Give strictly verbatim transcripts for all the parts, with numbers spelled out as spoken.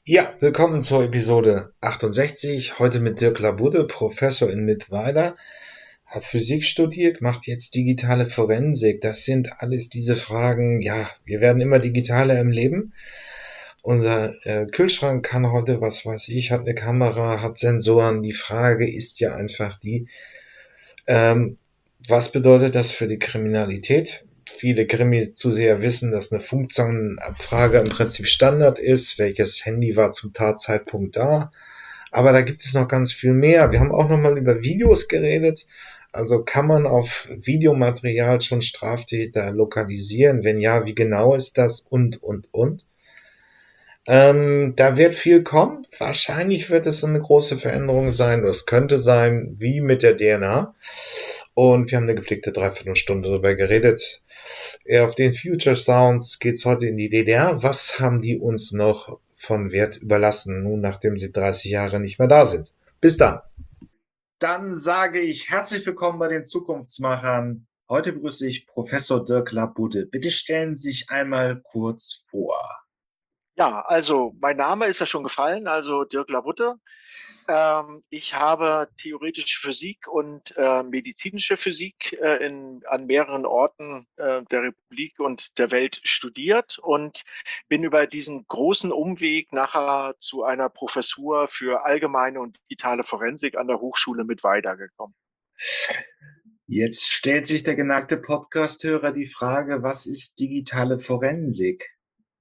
Ja, willkommen zur Episode achtundsechzig. Heute mit Dirk Labudde, Professor in Mittweida, hat Physik studiert, macht jetzt digitale Forensik. Das sind alles diese Fragen. Ja, wir werden immer digitaler im Leben. Unser äh, Kühlschrank kann heute, was weiß ich, hat eine Kamera, hat Sensoren. Die Frage ist ja einfach die, ähm, was bedeutet das für die Kriminalität? Viele Krimi-Zuseher wissen, dass eine Funktionenabfrage im Prinzip Standard ist. Welches Handy war zum Tatzeitpunkt da? Aber da gibt es noch ganz viel mehr. Wir haben auch noch mal über Videos geredet. Also kann man auf Videomaterial schon Straftäter lokalisieren? Wenn ja, wie genau ist das? Und, und, und. Ähm, da wird viel kommen. Wahrscheinlich wird es eine große Veränderung sein. Oder es könnte sein, wie mit der D N A. Und wir haben eine gepflegte Dreiviertelstunde darüber geredet. Eher auf den Future Sounds geht's heute in die D D R. Was haben die uns noch von Wert überlassen, nun nachdem sie dreißig Jahre nicht mehr da sind? Bis dann. Dann sage ich herzlich willkommen bei den Zukunftsmachern. Heute begrüße ich Professor Dirk Labudde. Bitte stellen Sie sich einmal kurz vor. Ja, also mein Name ist ja schon gefallen, also Dirk Labudde. Ähm, ich habe theoretische Physik und äh, medizinische Physik äh, in, an mehreren Orten äh, der Republik und der Welt studiert und bin über diesen großen Umweg nachher zu einer Professur für allgemeine und digitale Forensik an der Hochschule Mittweida gekommen. Jetzt stellt sich der geneigte Podcast-Hörer die Frage, was ist digitale Forensik?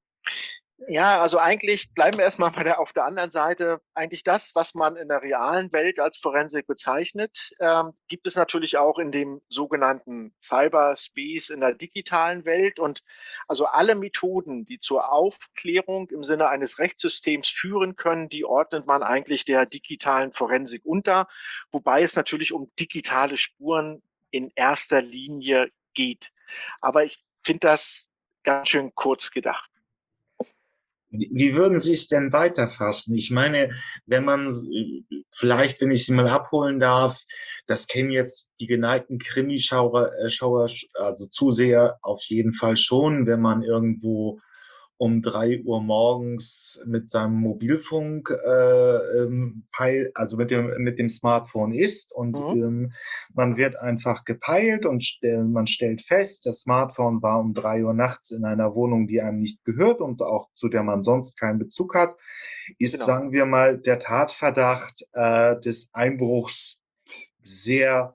Ja, also eigentlich bleiben wir erstmal bei der, auf der anderen Seite. Eigentlich das, was man in der realen Welt als Forensik bezeichnet, ähm, gibt es natürlich auch in dem sogenannten Cyberspace in der digitalen Welt. Und also alle Methoden, die zur Aufklärung im Sinne eines Rechtssystems führen können, die ordnet man eigentlich der digitalen Forensik unter, wobei es natürlich um digitale Spuren in erster Linie geht. Aber ich finde das ganz schön kurz gedacht. Wie würden Sie es denn weiterfassen? Ich meine, wenn man, vielleicht, wenn ich Sie mal abholen darf, das kennen jetzt die geneigten Krimischauer, äh, Schauer, also Zuseher auf jeden Fall schon, wenn man irgendwo um drei Uhr morgens mit seinem Mobilfunk, äh, ähm, peil, also mit dem, mit dem Smartphone ist und Mhm. ähm, man wird einfach gepeilt und stell, man stellt fest, das Smartphone war um drei Uhr nachts in einer Wohnung, die einem nicht gehört und auch zu der man sonst keinen Bezug hat, ist, Genau. sagen wir mal, der Tatverdacht äh, des Einbruchs sehr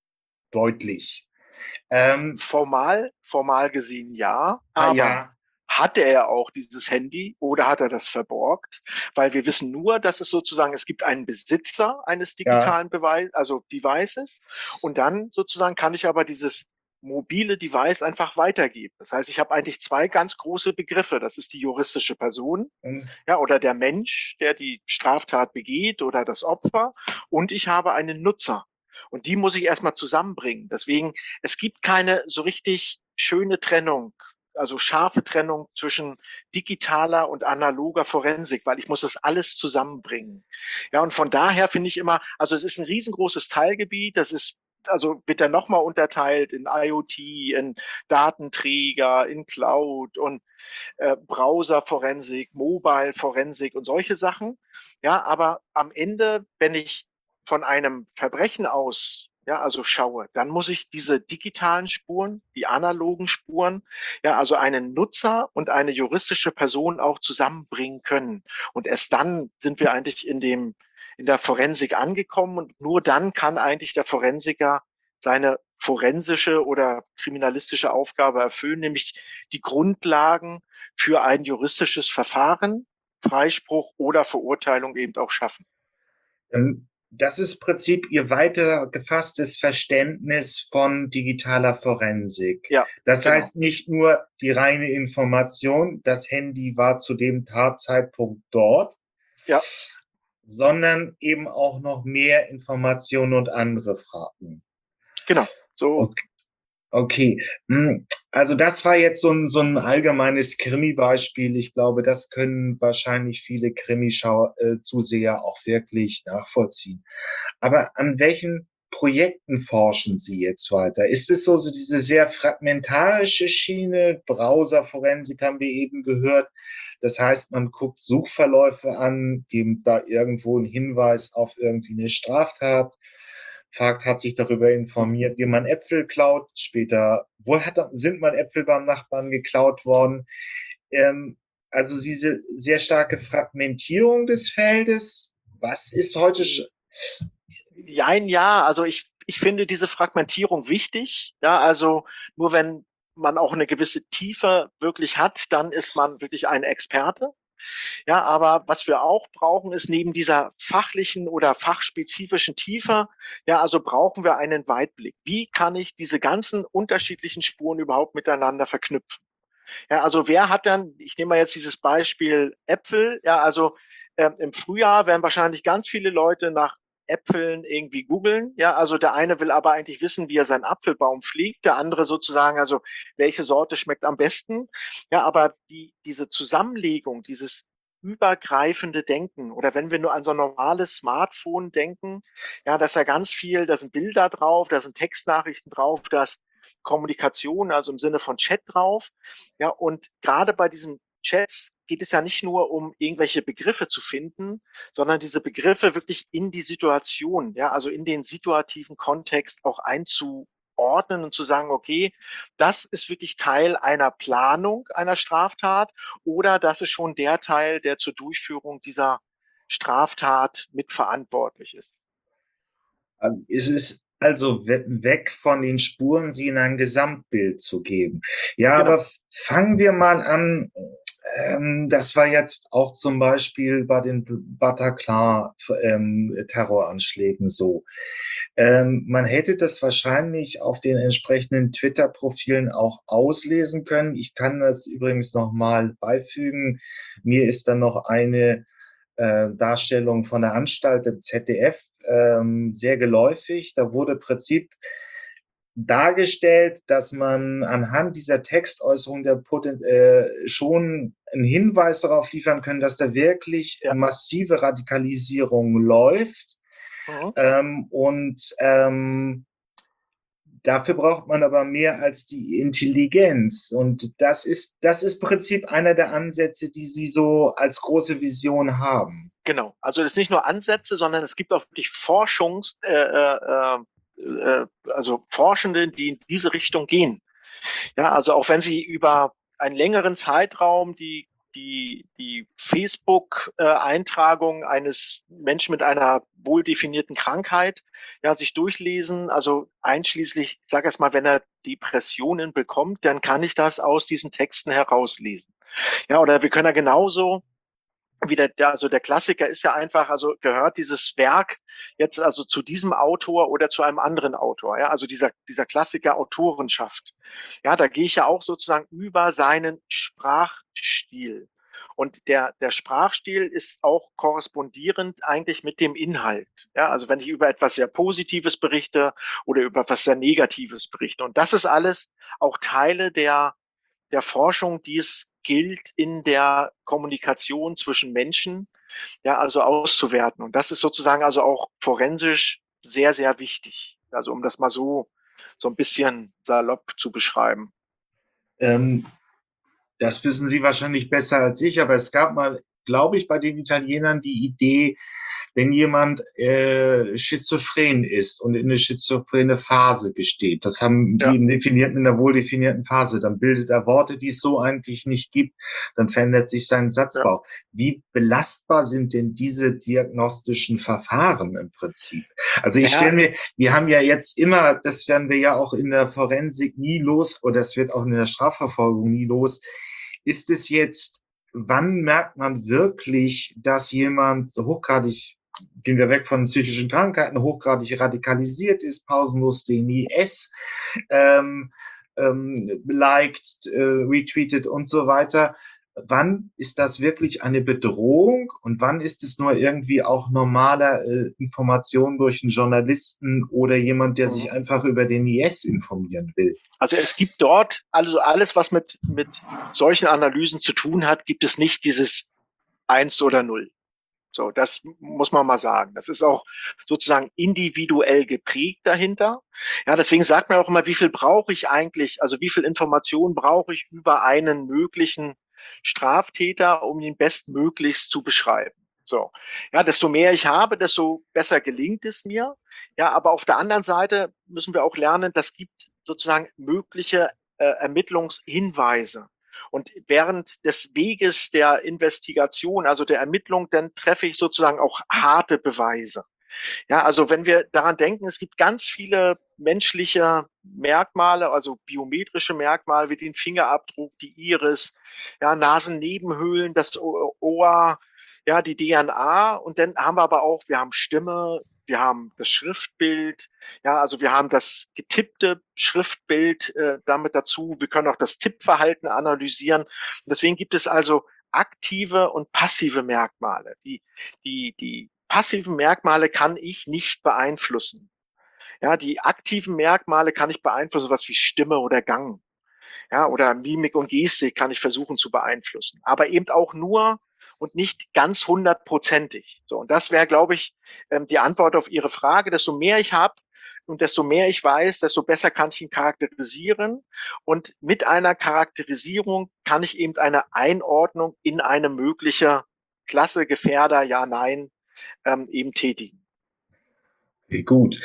deutlich. Ähm, Formal, formal gesehen ja, ah, aber ja, hatte er auch dieses Handy oder hat er das verborgt? Weil wir wissen nur, dass es sozusagen, es gibt einen Besitzer eines ja, digitalen Beweis, also Devices, und dann sozusagen kann ich aber dieses mobile Device einfach weitergeben. Das heißt, ich habe eigentlich zwei ganz große Begriffe. Das ist die juristische Person, hm, ja, oder der Mensch, der die Straftat begeht oder das Opfer. Und ich habe einen Nutzer. Und die muss ich erstmal zusammenbringen. Deswegen, es gibt keine so richtig schöne Trennung, also scharfe Trennung zwischen digitaler und analoger Forensik, weil ich muss das alles zusammenbringen. Ja, und von daher finde ich immer, also es ist ein riesengroßes Teilgebiet, das ist also wird dann nochmal unterteilt in IoT, in Datenträger, in Cloud und äh, Browser-Forensik, Mobile-Forensik und solche Sachen. Ja, aber am Ende, wenn ich von einem Verbrechen aus, ja, also schaue, dann muss ich diese digitalen Spuren, die analogen Spuren, ja, also einen Nutzer und eine juristische Person auch zusammenbringen können. Und erst dann sind wir eigentlich in dem, in der Forensik angekommen und nur dann kann eigentlich der Forensiker seine forensische oder kriminalistische Aufgabe erfüllen, nämlich die Grundlagen für ein juristisches Verfahren, Freispruch oder Verurteilung eben auch schaffen. ähm, das ist im Prinzip Ihr weiter gefasstes Verständnis von digitaler Forensik. Ja, Das genau. heißt nicht nur die reine Information, das Handy war zu dem Tatzeitpunkt dort, Ja, sondern eben auch noch mehr Informationen und andere Fragen. genau. So, Okay. Okay, hm, also das war jetzt so ein, so ein allgemeines Krimi-Beispiel. Ich glaube, das können wahrscheinlich viele Krimischau äh, Zuseher auch wirklich nachvollziehen. Aber an welchen Projekten forschen Sie jetzt weiter? Ist es so, so diese sehr fragmentarische Schiene? Browserforensik haben wir eben gehört. Das heißt, man guckt Suchverläufe an, gibt da irgendwo einen Hinweis auf irgendwie eine Straftat, fragt, hat sich darüber informiert, wie man Äpfel klaut. Später, wo hat, sind mal Äpfel beim Nachbarn geklaut worden? Ähm, also diese sehr starke Fragmentierung des Feldes. Was ist heute? sch- Jein, ja, also ich, ich finde diese Fragmentierung wichtig. Ja, also nur wenn man auch eine gewisse Tiefe wirklich hat, dann ist man wirklich ein Experte. Ja, aber was wir auch brauchen, ist neben dieser fachlichen oder fachspezifischen Tiefe, ja, also brauchen wir einen Weitblick. Wie kann ich diese ganzen unterschiedlichen Spuren überhaupt miteinander verknüpfen? Ja, also wer hat dann, ich nehme mal jetzt dieses Beispiel Äpfel, ja, also ähm, im Frühjahr werden wahrscheinlich ganz viele Leute nach Äpfeln irgendwie googeln. Ja, also der eine will aber eigentlich wissen, wie er seinen Apfelbaum pflegt, der andere sozusagen, also welche Sorte schmeckt am besten. Ja, aber die, diese Zusammenlegung, dieses übergreifende Denken oder wenn wir nur an so ein normales Smartphone denken, ja, da ist ja ganz viel, da sind Bilder drauf, da sind Textnachrichten drauf, da ist Kommunikation, also im Sinne von Chat drauf. Ja, und gerade bei diesen Chats geht es ja nicht nur um irgendwelche Begriffe zu finden, sondern diese Begriffe wirklich in die Situation, ja, also in den situativen Kontext auch einzuordnen und zu sagen, okay, das ist wirklich Teil einer Planung einer Straftat oder das ist schon der Teil, der zur Durchführung dieser Straftat mitverantwortlich ist. Also es ist also we- weg von den Spuren, sie in ein Gesamtbild zu geben. Ja, aber Genau. f- fangen wir mal an. Ähm, das war jetzt auch zum Beispiel bei den Bataclan-Terroranschlägen so. Ähm, man hätte das wahrscheinlich auf den entsprechenden Twitter-Profilen auch auslesen können. Ich kann das übrigens nochmal beifügen. Mir ist dann noch eine äh, Darstellung von der Anstalt im Z D F ähm, sehr geläufig. Da wurde im Prinzip dargestellt, dass man anhand dieser Textäußerung der Poten äh, schon einen Hinweis darauf liefern können, dass da wirklich Ja. massive Radikalisierung läuft. Mhm. Ähm, und ähm, dafür braucht man aber mehr als die Intelligenz. Und das ist, das ist im Prinzip einer der Ansätze, die Sie so als große Vision haben. Genau. Also das ist nicht nur Ansätze, sondern es gibt auch wirklich Forschungs, äh, äh, äh, also Forschende, die in diese Richtung gehen. Ja, also auch wenn Sie über einen längeren Zeitraum die die, die Facebook-Eintragung eines Menschen mit einer wohl definierten Krankheit ja, sich durchlesen, also einschließlich, ich sage erst mal, wenn er Depressionen bekommt, dann kann ich das aus diesen Texten herauslesen. Ja, oder wir können ja genauso wieder der, also der Klassiker ist ja einfach, also gehört dieses Werk jetzt also zu diesem Autor oder zu einem anderen Autor, ja, also dieser, dieser Klassiker Autorenschaft. Ja, da gehe ich ja auch sozusagen über seinen Sprachstil. Und der, der Sprachstil ist auch korrespondierend eigentlich mit dem Inhalt. Ja, also wenn ich über etwas sehr Positives berichte oder über etwas sehr Negatives berichte. Und das ist alles auch Teile der, der Forschung, die es gilt in der Kommunikation zwischen Menschen, ja, also auszuwerten. Und das ist sozusagen also auch forensisch sehr, sehr wichtig. Also um das mal so, so ein bisschen salopp zu beschreiben. Ähm, Das wissen Sie wahrscheinlich besser als ich, aber es gab mal, glaube ich, bei den Italienern die Idee, wenn jemand äh, schizophren ist und in eine schizophrene Phase gesteht, das haben sie Ja, im definierten, in der wohl definierten Phase, dann bildet er Worte, die es so eigentlich nicht gibt, dann verändert sich sein ja. Satzbau. Wie belastbar sind denn diese diagnostischen Verfahren im Prinzip? Also ich Ja, stelle mir, wir haben ja jetzt immer, das werden wir ja auch in der Forensik nie los, oder das wird auch in der Strafverfolgung nie los, ist es jetzt, wann merkt man wirklich, dass jemand so hochgradig, gehen wir weg von psychischen Krankheiten, hochgradig radikalisiert ist, pausenlos den I S ähm, ähm, liked, äh, retweetet und so weiter. Wann ist das wirklich eine Bedrohung und wann ist es nur irgendwie auch normaler äh, Information durch einen Journalisten oder jemand, der sich mhm. einfach über den I S informieren will? Also es gibt dort, also alles, was mit, mit solchen Analysen zu tun hat, gibt es nicht dieses Eins oder Null. So, das muss man mal sagen. Das ist auch sozusagen individuell geprägt dahinter. Ja, deswegen sagt man auch immer, wie viel brauche ich eigentlich, also wie viel Information brauche ich über einen möglichen Straftäter, um ihn bestmöglichst zu beschreiben. So, ja, desto mehr ich habe, desto besser gelingt es mir. Ja, aber auf der anderen Seite müssen wir auch lernen, das gibt sozusagen mögliche äh, Ermittlungshinweise. Und während des Weges der Investigation, also der Ermittlung, dann treffe ich sozusagen auch harte Beweise. Ja, also wenn wir daran denken, es gibt ganz viele menschliche Merkmale, also biometrische Merkmale wie den Fingerabdruck, die Iris, ja, Nasennebenhöhlen, das Ohr, ja, die D N A. Und dann haben wir aber auch, wir haben Stimme, wir haben das Schriftbild, ja, also wir haben das getippte Schriftbild äh, damit dazu. Wir können auch das Tippverhalten analysieren. Und deswegen gibt es also aktive und passive Merkmale. Die, die, die passiven Merkmale kann ich nicht beeinflussen. Ja, die aktiven Merkmale kann ich beeinflussen, was wie Stimme oder Gang. Ja, oder Mimik und Gestik kann ich versuchen zu beeinflussen. Aber eben auch nur und nicht ganz hundertprozentig. So, und das wäre, glaube ich, ähm, die Antwort auf Ihre Frage. Desto mehr ich habe und desto mehr ich weiß, desto besser kann ich ihn charakterisieren. Und mit einer Charakterisierung kann ich eben eine Einordnung in eine mögliche Klasse, Gefährder, ja, nein, ähm, eben tätigen. Okay, gut.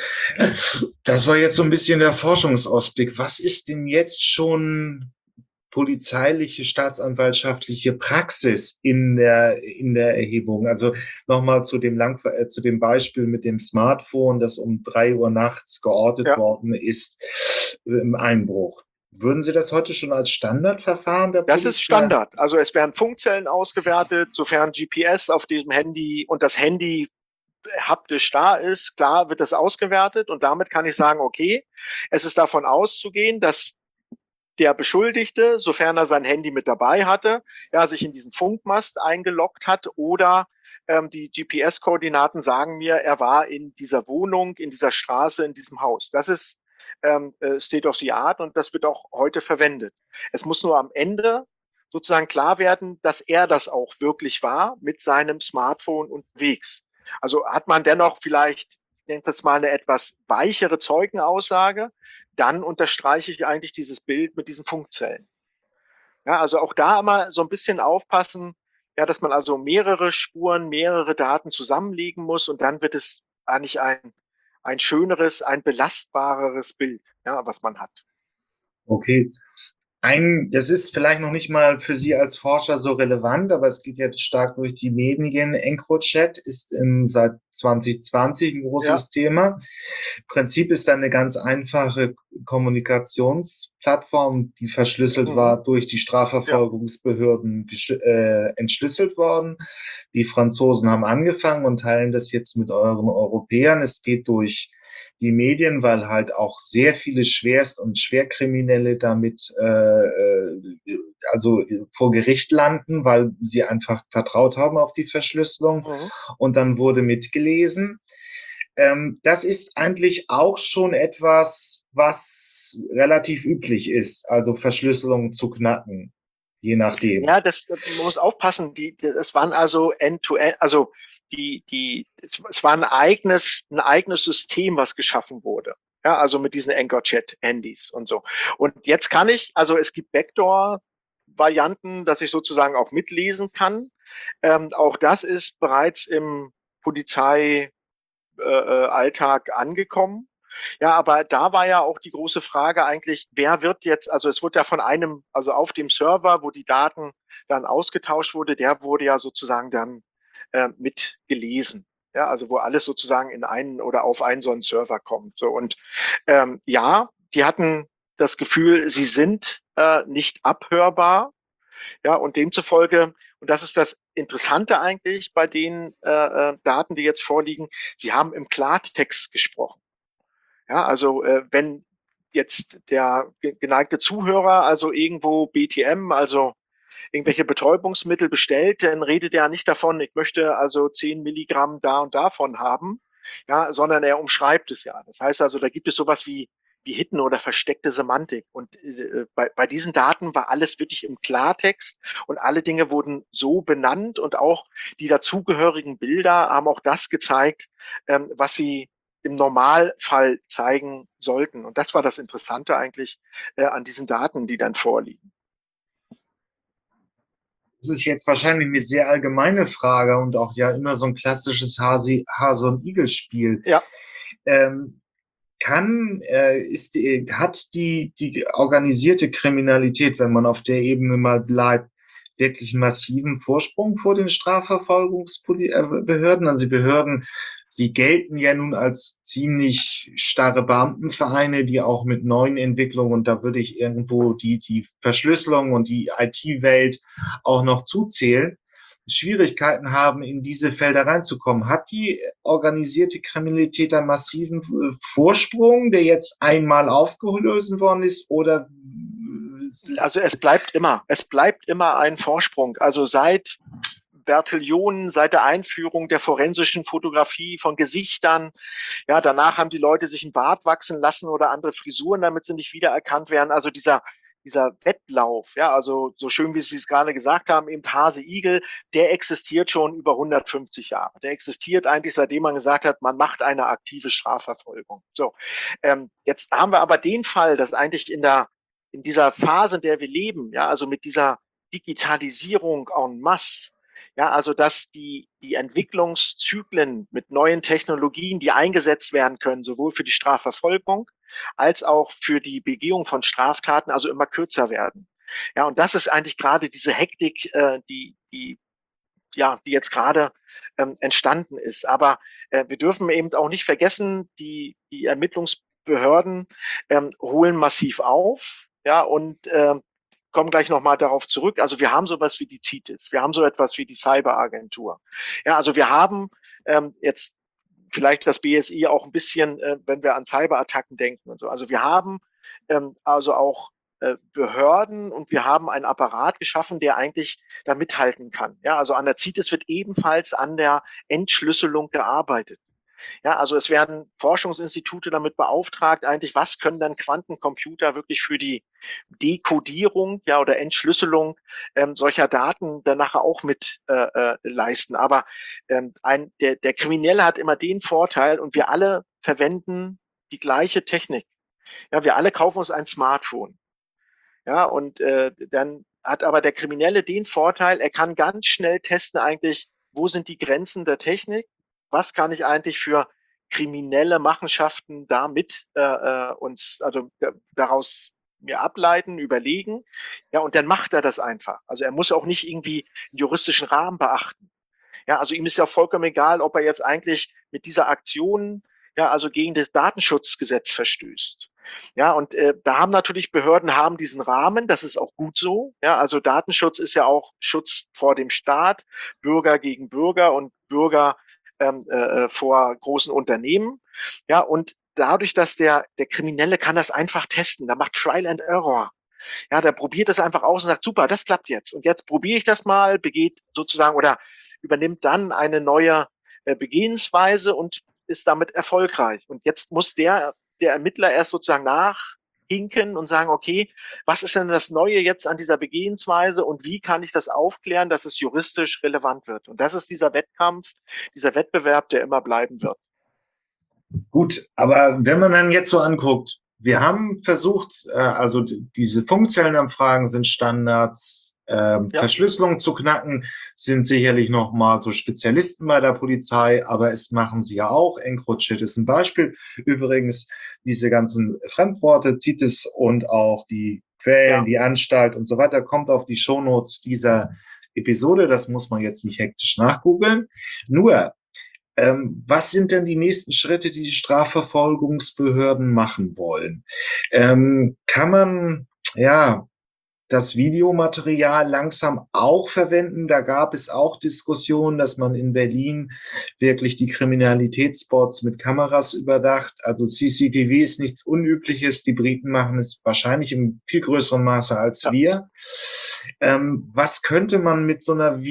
Das war jetzt so ein bisschen der Forschungsausblick. Was ist denn jetzt schon polizeiliche, staatsanwaltschaftliche Praxis in der, in der Erhebung? Also nochmal zu dem Lang äh, zu dem Beispiel mit dem Smartphone, das um drei Uhr nachts geortet Ja, worden ist im Einbruch. Würden Sie das heute schon als Standardverfahren der das ist Polizei? Standard. Also es werden Funkzellen ausgewertet, sofern G P S auf diesem Handy und das Handy haptisch da ist, klar wird das ausgewertet und damit kann ich sagen, okay, es ist davon auszugehen, dass der Beschuldigte, sofern er sein Handy mit dabei hatte, ja, sich in diesen Funkmast eingeloggt hat oder ähm, die G P S-Koordinaten sagen mir, er war in dieser Wohnung, in dieser Straße, in diesem Haus. Das ist ähm, äh, State of the Art und das wird auch heute verwendet. Es muss nur am Ende sozusagen klar werden, dass er das auch wirklich war mit seinem Smartphone unterwegs. Also hat man dennoch vielleicht, ich nenne das mal eine etwas weichere Zeugenaussage, dann unterstreiche ich eigentlich dieses Bild mit diesen Funkzellen. Ja, also auch da immer so ein bisschen aufpassen, ja, dass man also mehrere Spuren, mehrere Daten zusammenlegen muss und dann wird es eigentlich ein, ein schöneres, ein belastbareres Bild, ja, was man hat. Okay. Ein, das ist vielleicht noch nicht mal für Sie als Forscher so relevant, aber es geht jetzt stark durch die Medien. EncroChat ist im, seit zwanzig zwanzig ein Ja. großes Thema. Prinzip ist dann eine ganz einfache Kommunikationsplattform, die verschlüsselt Mhm. war, durch die Ja. Strafverfolgungsbehörden äh, entschlüsselt worden. Die Franzosen haben angefangen und teilen das jetzt mit euren Europäern. Es geht durch die Medien, weil halt auch sehr viele Schwerst- und Schwerkriminelle damit äh, äh, also vor Gericht landen, weil sie einfach vertraut haben auf die Verschlüsselung Mhm. und dann wurde mitgelesen. Ähm, das ist eigentlich auch schon etwas, was relativ üblich ist, also Verschlüsselung zu knacken, je nachdem. Ja, das, man muss aufpassen, die, das waren also End-to-End, also die, die, es, es war ein eigenes, ein eigenes System, was geschaffen wurde. Ja, also mit diesen EncroChat-Handys und so. Und jetzt kann ich, also es gibt Backdoor-Varianten, dass ich sozusagen auch mitlesen kann. Ähm, auch das ist bereits im Polizeialltag äh, angekommen. Ja, aber da war ja auch die große Frage eigentlich, wer wird jetzt, also es wurde ja von einem, also auf dem Server, wo die Daten dann ausgetauscht wurde, der wurde ja sozusagen dann äh, mit gelesen. Ja, also wo alles sozusagen in einen oder auf einen so einen Server kommt. So und ähm, ja, die hatten das Gefühl, sie sind äh, nicht abhörbar. Ja, und demzufolge, und das ist das Interessante eigentlich bei den äh, äh, Daten, die jetzt vorliegen, sie haben im Klartext gesprochen. Ja, also äh, wenn jetzt der geneigte Zuhörer also irgendwo B T M, also irgendwelche Betäubungsmittel bestellt, dann redet er nicht davon, ich möchte also zehn Milligramm da und davon haben, ja, sondern er umschreibt es ja. Das heißt also, da gibt es sowas wie wie Hidden oder versteckte Semantik. Und äh, bei, bei diesen Daten war alles wirklich im Klartext und alle Dinge wurden so benannt und auch die dazugehörigen Bilder haben auch das gezeigt, ähm, was sie im Normalfall zeigen sollten. Und das war das Interessante eigentlich äh, an diesen Daten, die dann vorliegen. Das ist jetzt wahrscheinlich eine sehr allgemeine Frage und auch ja immer so ein klassisches Hase, Hase und Igel-Spiel. Ja. Ähm, kann, äh, ist, die, hat die, die organisierte Kriminalität, wenn man auf der Ebene mal bleibt, wirklich einen massiven Vorsprung vor den Strafverfolgungsbehörden? Also die Behörden, sie gelten ja nun als ziemlich starre Beamtenvereine, die auch mit neuen Entwicklungen, und da würde ich irgendwo die, die Verschlüsselung und die I T-Welt auch noch zuzählen, Schwierigkeiten haben, in diese Felder reinzukommen. Hat die organisierte Kriminalität einen massiven Vorsprung, der jetzt einmal aufgelöst worden ist, oder? Also es bleibt immer, es bleibt immer ein Vorsprung. Also seit Bertillionen, seit der Einführung der forensischen Fotografie von Gesichtern, ja, danach haben die Leute sich einen Bart wachsen lassen oder andere Frisuren, damit sie nicht wiedererkannt werden. Also dieser dieser Wettlauf, ja, also so schön, wie Sie es gerade gesagt haben, eben Hase Igel, der existiert schon über hundertfünfzig Jahre. Der existiert eigentlich, seitdem man gesagt hat, man macht eine aktive Strafverfolgung. So, ähm, jetzt haben wir aber den Fall, dass eigentlich in der in dieser Phase, in der wir leben, ja, also mit dieser Digitalisierung en masse, ja, also dass die die Entwicklungszyklen mit neuen Technologien, die eingesetzt werden können, sowohl für die Strafverfolgung als auch für die Begehung von Straftaten, also immer kürzer werden. Ja, und das ist eigentlich gerade diese Hektik, äh, die, die, ja, die jetzt gerade ähm, entstanden ist. Aber äh, wir dürfen eben auch nicht vergessen, die, die Ermittlungsbehörden ähm, holen massiv auf, ja, und äh, kommen gleich nochmal darauf zurück. Also wir haben sowas wie die CITES, wir haben so etwas wie die Cyberagentur. Ja, also wir haben ähm, jetzt vielleicht das B S I auch ein bisschen, äh, wenn wir an Cyberattacken denken und so. Also wir haben ähm, also auch äh, Behörden und wir haben einen Apparat geschaffen, der eigentlich da mithalten kann. Ja, also an der CITES wird ebenfalls an der Entschlüsselung gearbeitet. Ja, also es werden Forschungsinstitute damit beauftragt, eigentlich, was können dann Quantencomputer wirklich für die Dekodierung, ja, oder Entschlüsselung ähm, solcher Daten dann nachher auch mit äh, äh, leisten. Aber ähm, ein, der, der Kriminelle hat immer den Vorteil und wir alle verwenden die gleiche Technik. Ja, wir alle kaufen uns ein Smartphone. Ja, und äh, dann hat aber der Kriminelle den Vorteil, er kann ganz schnell testen eigentlich, wo sind die Grenzen der Technik? Was kann ich eigentlich für kriminelle Machenschaften damit äh, äh, uns, also äh, daraus mir ableiten, überlegen. Ja, und dann macht er das einfach. Also er muss auch nicht irgendwie einen juristischen Rahmen beachten. Ja, also ihm ist ja vollkommen egal, ob er jetzt eigentlich mit dieser Aktion ja also gegen das Datenschutzgesetz verstößt. Ja, und äh, da haben natürlich Behörden haben diesen Rahmen, das ist auch gut so. Ja, also Datenschutz ist ja auch Schutz vor dem Staat, Bürger gegen Bürger und Bürger ähm, äh, vor großen Unternehmen. Ja, und dadurch, dass der der Kriminelle kann das einfach testen, da macht Trial and Error. Ja, der probiert das einfach aus und sagt, super, das klappt jetzt. Und jetzt probiere ich das mal, begeht sozusagen oder übernimmt dann eine neue äh, Begehensweise und ist damit erfolgreich. Und jetzt muss der, der Ermittler erst sozusagen nachhinken und sagen, okay, was ist denn das Neue jetzt an dieser Begehensweise und wie kann ich das aufklären, dass es juristisch relevant wird? Und das ist dieser Wettkampf, dieser Wettbewerb, der immer bleiben wird. Gut, aber wenn man dann jetzt so anguckt, wir haben versucht, äh, also diese funktionellen Abfragen sind Standards, ähm, Ja. Verschlüsselung zu knacken, sind sicherlich nochmal so Spezialisten bei der Polizei, aber es machen sie ja auch. EncroChat ist ein Beispiel. Übrigens, diese ganzen Fremdworte, CITES und auch die Quellen, Ja. die Anstalt und so weiter, kommt auf die Shownotes dieser Episode. Das muss man jetzt nicht hektisch nachgoogeln. Nur, ähm, was sind denn die nächsten Schritte, die die Strafverfolgungsbehörden machen wollen? Ähm, kann man, ja, das Videomaterial langsam auch verwenden? Da gab es auch Diskussionen, dass man in Berlin wirklich die Kriminalitätsspots mit Kameras überdacht. Also C C T V ist nichts Unübliches. Die Briten machen es wahrscheinlich im viel größeren Maße als Ja. wir. Ähm, was könnte man mit so einer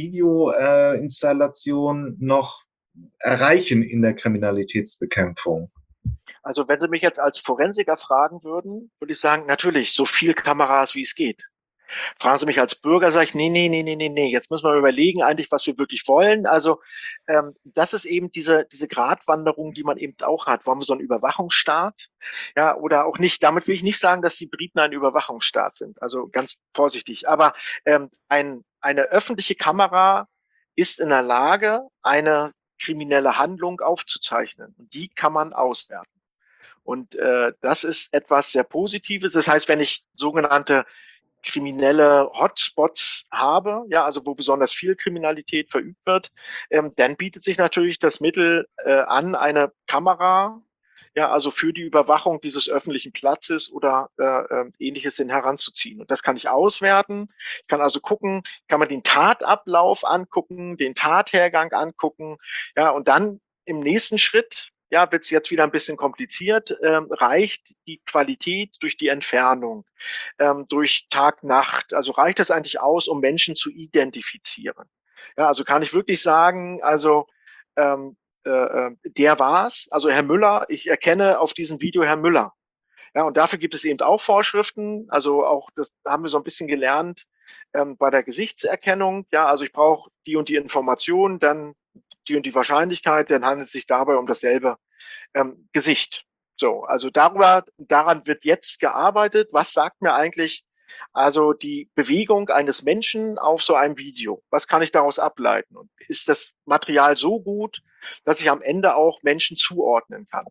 Videoinstallation äh, noch erreichen in der Kriminalitätsbekämpfung? Also wenn Sie mich jetzt als Forensiker fragen würden, würde ich sagen, natürlich, so viel Kameras, wie es geht. Fragen Sie mich als Bürger, sage ich, nee, nee, nee, nee, nee, nee, jetzt müssen wir überlegen eigentlich, was wir wirklich wollen. Also ähm, das ist eben diese, diese Gratwanderung, die man eben auch hat. Wollen wir so einen Überwachungsstaat? Ja, oder auch nicht. Damit will ich nicht sagen, dass die Briten ein Überwachungsstaat sind. Also ganz vorsichtig. Aber ähm, ein, eine öffentliche Kamera ist in der Lage, eine kriminelle Handlung aufzuzeichnen. Und die kann man auswerten. Und äh, das ist etwas sehr Positives. Das heißt, wenn ich sogenannte kriminelle Hotspots habe, ja, also wo besonders viel Kriminalität verübt wird, ähm, dann bietet sich natürlich das Mittel äh, an, eine Kamera, ja, also für die Überwachung dieses öffentlichen Platzes oder äh, äh, ähnliches hin heranzuziehen. Und das kann ich auswerten. Ich kann also gucken, kann man den Tatablauf angucken, den Tathergang angucken, ja, und dann im nächsten Schritt, ja, wird es jetzt wieder ein bisschen kompliziert, ähm, reicht die Qualität durch die Entfernung, ähm, durch Tag, Nacht. Also reicht das eigentlich aus, um Menschen zu identifizieren? Ja, also kann ich wirklich sagen, also ähm, äh, äh, der war's, also Herr Müller, ich erkenne auf diesem Video Herrn Müller. Ja, und dafür gibt es eben auch Vorschriften. Also auch, das haben wir so ein bisschen gelernt ähm, bei der Gesichtserkennung. Ja, also ich brauche die und die Information, dann die und die Wahrscheinlichkeit, dann handelt es sich dabei um dasselbe ähm, Gesicht. So, also darüber, daran wird jetzt gearbeitet. Was sagt mir eigentlich also die Bewegung eines Menschen auf so einem Video? Was kann ich daraus ableiten? Und ist das Material so gut, dass ich am Ende auch Menschen zuordnen kann?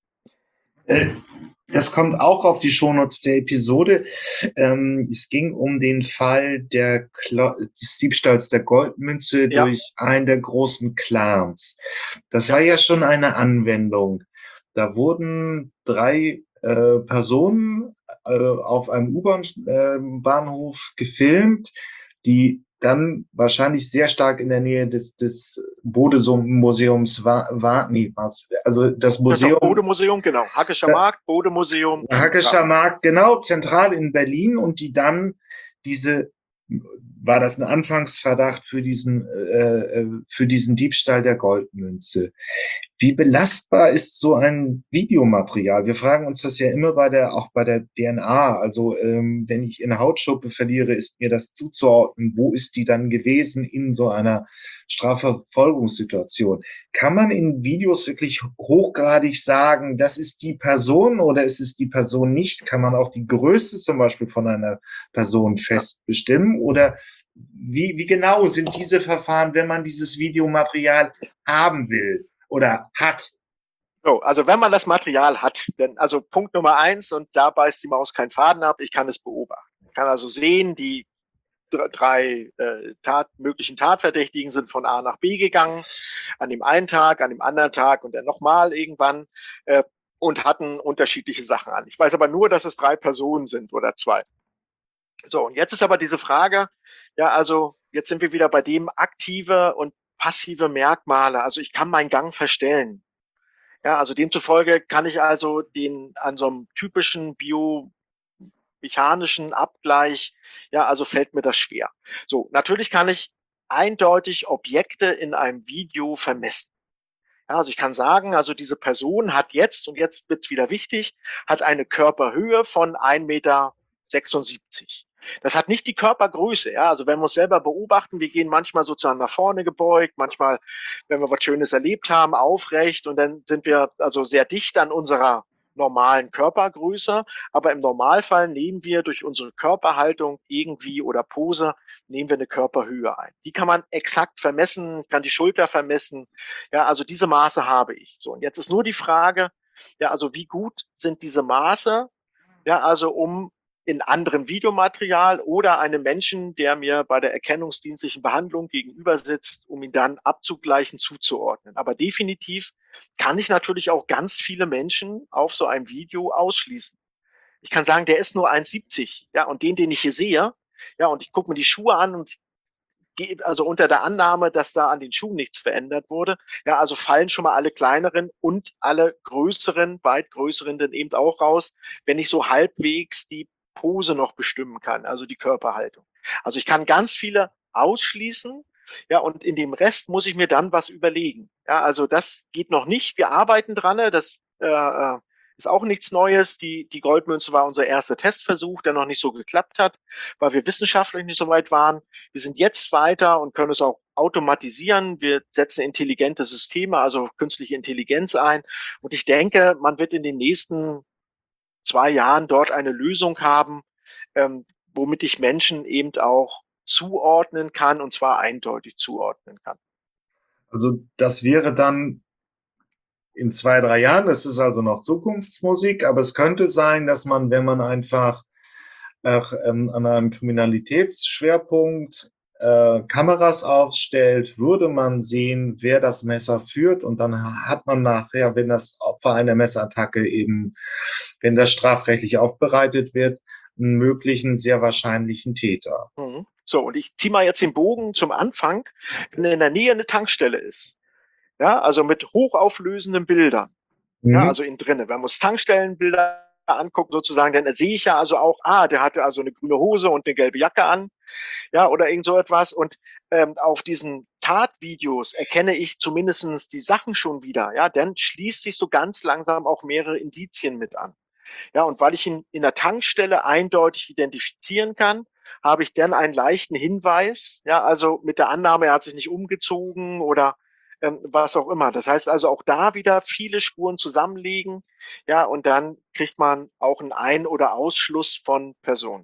Äh, Das kommt auch auf die Shownotes der Episode. Ähm, es ging um den Fall der Kla des Diebstahls der Goldmünze Ja, durch einen der großen Clans. Das war ja, ja schon eine Anwendung. Da wurden drei äh, Personen äh, auf einem U-Bahn-Bahnhof gefilmt, die dann wahrscheinlich sehr stark in der Nähe des, des Bode-Museums war, war nee, was, also das das ist auch Museum Bode-Museum, genau. Hackescher Markt, Bode-Museum, ja, Hackescher Markt, genau, zentral in Berlin und die dann diese, war das ein Anfangsverdacht für diesen, äh, äh, für diesen Diebstahl der Goldmünze. Wie belastbar ist so ein Videomaterial? Wir fragen uns das ja immer bei der, auch bei der D N A. Also, ähm, wenn ich eine Hautschuppe verliere, ist mir das zuzuordnen. Wo ist die dann gewesen in so einer Strafverfolgungssituation? Kann man in Videos wirklich hochgradig sagen, das ist die Person oder ist es die Person nicht? Kann man auch die Größe zum Beispiel von einer Person ja. fest bestimmen? Oder wie, wie genau sind diese Verfahren, wenn man dieses Videomaterial haben will oder hat? So, also wenn man das Material hat, denn also Punkt Nummer eins, und da beißt die Maus keinen Faden ab, ich kann es beobachten. Ich kann also sehen, die drei äh, Tat, möglichen Tatverdächtigen sind von A nach B gegangen, an dem einen Tag, an dem anderen Tag und dann nochmal irgendwann äh, und hatten unterschiedliche Sachen an. Ich weiß aber nur, dass es drei Personen sind oder zwei. So, und jetzt ist aber diese Frage, ja, also jetzt sind wir wieder bei dem aktive und passive Merkmale. Also ich kann meinen Gang verstellen. Ja, also demzufolge kann ich also den an so einem typischen biomechanischen Abgleich, ja, also fällt mir das schwer. So, natürlich kann ich eindeutig Objekte in einem Video vermessen. Ja, also ich kann sagen, also diese Person hat jetzt, und jetzt wird's wieder wichtig, hat eine Körperhöhe von ein Meter sechsundsiebzig. Das hat nicht die Körpergröße. Ja, also wenn wir uns selber beobachten, wir gehen manchmal sozusagen nach vorne gebeugt, manchmal, wenn wir was Schönes erlebt haben, aufrecht und dann sind wir also sehr dicht an unserer normalen Körpergröße. Aber im Normalfall nehmen wir durch unsere Körperhaltung irgendwie oder Pose, nehmen wir eine Körperhöhe ein. Die kann man exakt vermessen, kann die Schulter vermessen. Ja, also diese Maße habe ich. So, und jetzt ist nur die Frage, ja, also wie gut sind diese Maße? Ja, also um in anderem Videomaterial oder einem Menschen, der mir bei der erkennungsdienstlichen Behandlung gegenüber sitzt, um ihn dann abzugleichen, zuzuordnen. Aber definitiv kann ich natürlich auch ganz viele Menschen auf so einem Video ausschließen. Ich kann sagen, der ist nur eins siebzig, ja, und den, den ich hier sehe, ja, und ich gucke mir die Schuhe an und also unter der Annahme, dass da an den Schuhen nichts verändert wurde. Ja, also fallen schon mal alle kleineren und alle größeren, weit größeren dann eben auch raus, wenn ich so halbwegs die Pose noch bestimmen kann, also die Körperhaltung. Also ich kann ganz viele ausschließen. Ja, und in dem Rest muss ich mir dann was überlegen. Ja, also das geht noch nicht. Wir arbeiten dran. Das äh, ist auch nichts Neues. Die, die Goldmünze war unser erster Testversuch, der noch nicht so geklappt hat, weil wir wissenschaftlich nicht so weit waren. Wir sind jetzt weiter und können es auch automatisieren. Wir setzen intelligente Systeme, also künstliche Intelligenz ein. Und ich denke, man wird in den nächsten zwei Jahren dort eine Lösung haben, ähm, womit ich Menschen eben auch zuordnen kann, und zwar eindeutig zuordnen kann. Also das wäre dann in zwei, drei Jahren, das ist also noch Zukunftsmusik, aber es könnte sein, dass man, wenn man einfach äh, ähm, an einem Kriminalitätsschwerpunkt äh, Kameras aufstellt, würde man sehen, wer das Messer führt, und dann hat man nachher, wenn das Opfer einer Messerattacke eben, wenn das strafrechtlich aufbereitet wird, einen möglichen, sehr wahrscheinlichen Täter. Mhm. So, und ich ziehe mal jetzt den Bogen zum Anfang. Wenn in der Nähe eine Tankstelle ist, ja, also mit hochauflösenden Bildern, Mhm. ja, also innen drinne, wenn wir uns Tankstellenbilder angucken sozusagen, dann sehe ich ja also auch, ah, der hatte also eine grüne Hose und eine gelbe Jacke an, ja, oder irgend so etwas. Und ähm, auf diesen Tatvideos erkenne ich zumindestens die Sachen schon wieder, ja, dann schließt sich so ganz langsam auch mehrere Indizien mit an. Ja, und weil ich ihn in der Tankstelle eindeutig identifizieren kann, habe ich dann einen leichten Hinweis, ja, also mit der Annahme, er hat sich nicht umgezogen oder ähm, was auch immer. Das heißt also auch da wieder viele Spuren zusammenlegen, ja, und dann kriegt man auch einen Ein- oder Ausschluss von Personen.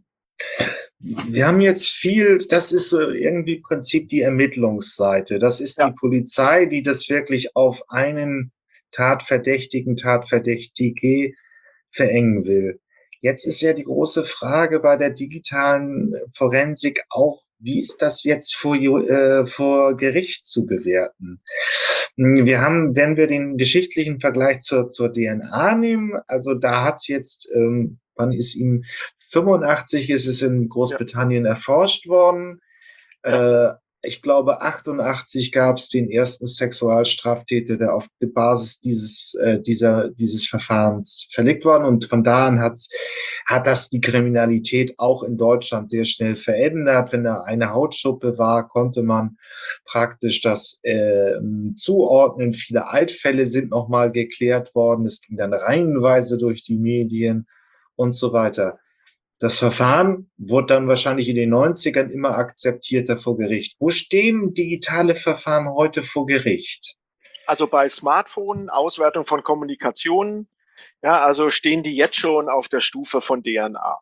Wir haben jetzt viel, das ist so irgendwie im Prinzip die Ermittlungsseite. Das ist die Ja. Polizei, die das wirklich auf einen Tatverdächtigen, Tatverdächtige verengen will. Jetzt ist ja die große Frage bei der digitalen Forensik auch, wie ist das jetzt vor, äh, vor Gericht zu bewerten? Wir haben, wenn wir den geschichtlichen Vergleich zur, zur D N A nehmen, also da hat's jetzt, ähm, wann ist ihm, fünfundachtzig ist es in Großbritannien ja. erforscht worden. Ja. Äh, ich glaube, achtundachtzig gab es den ersten Sexualstraftäter, der auf der Basis dieses, äh, dieser, dieses Verfahrens verlegt worden. Und von da an hat's, hat das die Kriminalität auch in Deutschland sehr schnell verändert. Wenn da eine Hautschuppe war, konnte man praktisch das äh, zuordnen. Viele Altfälle sind nochmal geklärt worden. Es ging dann reihenweise durch die Medien und so weiter. Das Verfahren wurde dann wahrscheinlich in den neunzigern immer akzeptierter vor Gericht. Wo stehen digitale Verfahren heute vor Gericht? Also bei Smartphones, Auswertung von Kommunikationen, ja, also stehen die jetzt schon auf der Stufe von D N A.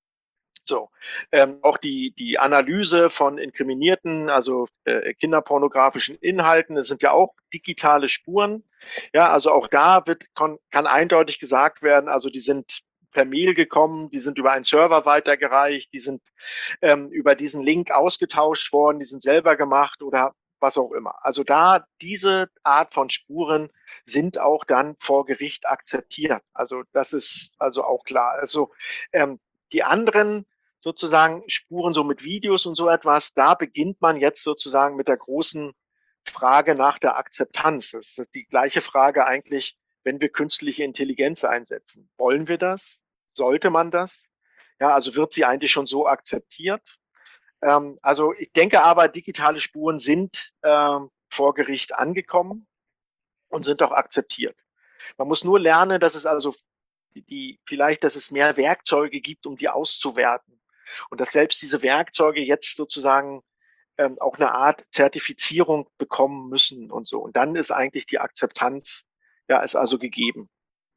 So, ähm, auch die, die Analyse von inkriminierten, also äh, kinderpornografischen Inhalten, das sind ja auch digitale Spuren. Ja, also auch da wird, kann, kann eindeutig gesagt werden, also die sind per Mail gekommen, die sind über einen Server weitergereicht, die sind ähm, über diesen Link ausgetauscht worden, die sind selber gemacht oder was auch immer. Also da diese Art von Spuren sind auch dann vor Gericht akzeptiert. Also das ist also auch klar. Also ähm, die anderen sozusagen Spuren so mit Videos und so etwas, da beginnt man jetzt sozusagen mit der großen Frage nach der Akzeptanz. Das ist die gleiche Frage eigentlich, wenn wir künstliche Intelligenz einsetzen. Wollen wir das? Sollte man das? Ja, also wird sie eigentlich schon so akzeptiert? Ähm, also ich denke aber, digitale Spuren sind ähm, vor Gericht angekommen und sind auch akzeptiert. Man muss nur lernen, dass es also die, vielleicht, dass es mehr Werkzeuge gibt, um die auszuwerten. Und dass selbst diese Werkzeuge jetzt sozusagen ähm, auch eine Art Zertifizierung bekommen müssen und so. Und dann ist eigentlich die Akzeptanz, ja, ist also gegeben.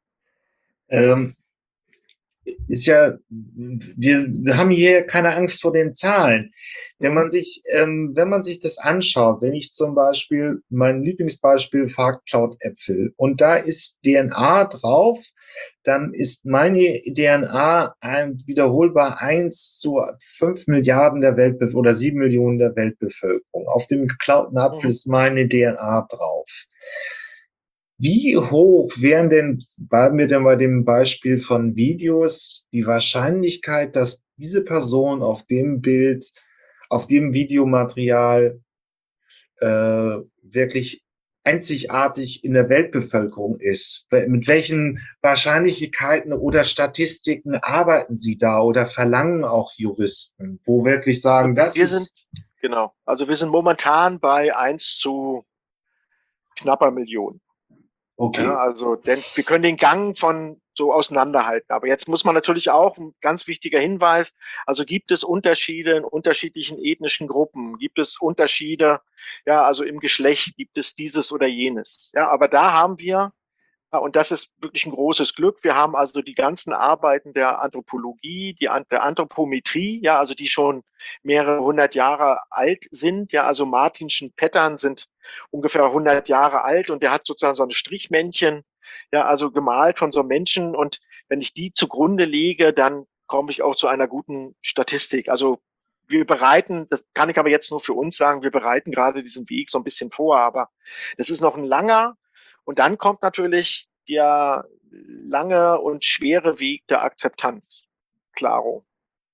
Ähm, ist ja, wir haben hier keine Angst vor den Zahlen. Wenn man sich, ähm, wenn man sich das anschaut, wenn ich zum Beispiel, mein Lieblingsbeispiel, Farbcloud-Äpfel, und da ist D N A drauf, dann ist meine D N A ein wiederholbar eins zu fünf Milliarden der Weltbevölkerung oder sieben Millionen der Weltbevölkerung. Auf dem geklauten Apfel mhm. ist meine D N A drauf. Wie hoch wären denn, bleiben wir denn bei dem Beispiel von Videos, die Wahrscheinlichkeit, dass diese Person auf dem Bild, auf dem Videomaterial äh, wirklich einzigartig in der Weltbevölkerung ist? Mit welchen Wahrscheinlichkeiten oder Statistiken arbeiten Sie da oder verlangen auch Juristen, wo wirklich sagen, das wir ist... Sind, genau, also wir sind momentan bei eins zu knapper Million. Ja, Okay. also, denn wir können den Gang von so auseinanderhalten. Aber jetzt muss man natürlich auch, ein ganz wichtiger Hinweis, also gibt es Unterschiede in unterschiedlichen ethnischen Gruppen? Gibt es Unterschiede, ja, also im Geschlecht, gibt es dieses oder jenes? Ja, aber da haben wir, ja, und das ist wirklich ein großes Glück. Wir haben also die ganzen Arbeiten der Anthropologie, die An der Anthropometrie, ja, also die schon mehrere hundert Jahre alt sind. Ja, also Martinschen Pattern sind ungefähr hundert Jahre alt und der hat sozusagen so eine Strichmännchen, ja, also gemalt von so einem Menschen. Und wenn ich die zugrunde lege, dann komme ich auch zu einer guten Statistik. Also wir bereiten, das kann ich aber jetzt nur für uns sagen, wir bereiten gerade diesen Weg so ein bisschen vor, aber das ist noch ein langer, und dann kommt natürlich der lange und schwere Weg der Akzeptanz. Klaro.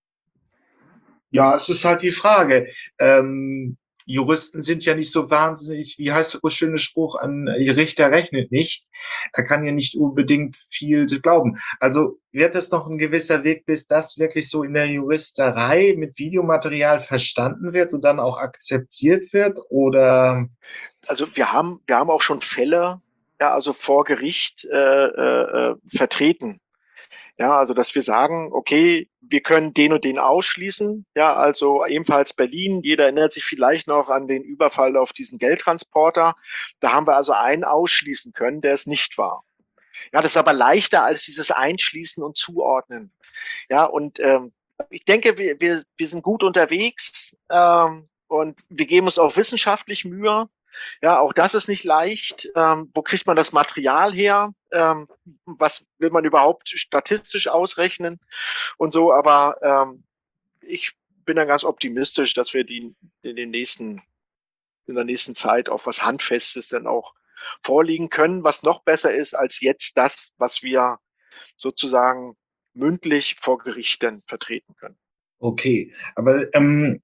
Ja, es ist halt die Frage. Ähm, Juristen sind ja nicht so wahnsinnig, wie heißt der schöne Spruch, ein Richter rechnet nicht. Er kann ja nicht unbedingt viel glauben. Also wird es noch ein gewisser Weg, bis das wirklich so in der Juristerei mit Videomaterial verstanden wird und dann auch akzeptiert wird? Oder Also wir haben, wir haben auch schon Fälle, ja, also vor Gericht äh, äh, vertreten. Ja, also dass wir sagen, okay, wir können den und den ausschließen. Ja, also ebenfalls Berlin. Jeder erinnert sich vielleicht noch an den Überfall auf diesen Geldtransporter. Da haben wir also einen ausschließen können, der es nicht war. Ja, das ist aber leichter als dieses Einschließen und Zuordnen. Ja, und ähm, ich denke, wir, wir, wir sind gut unterwegs, ähm, und wir geben uns auch wissenschaftlich Mühe. Ja, auch das ist nicht leicht. Ähm, wo kriegt man das Material her? Ähm, was will man überhaupt statistisch ausrechnen und so? Aber ähm, ich bin dann ganz optimistisch, dass wir die in den nächsten, in der nächsten Zeit auch was Handfestes dann auch vorlegen können, was noch besser ist als jetzt das, was wir sozusagen mündlich vor Gerichten vertreten können. okay, aber ähm,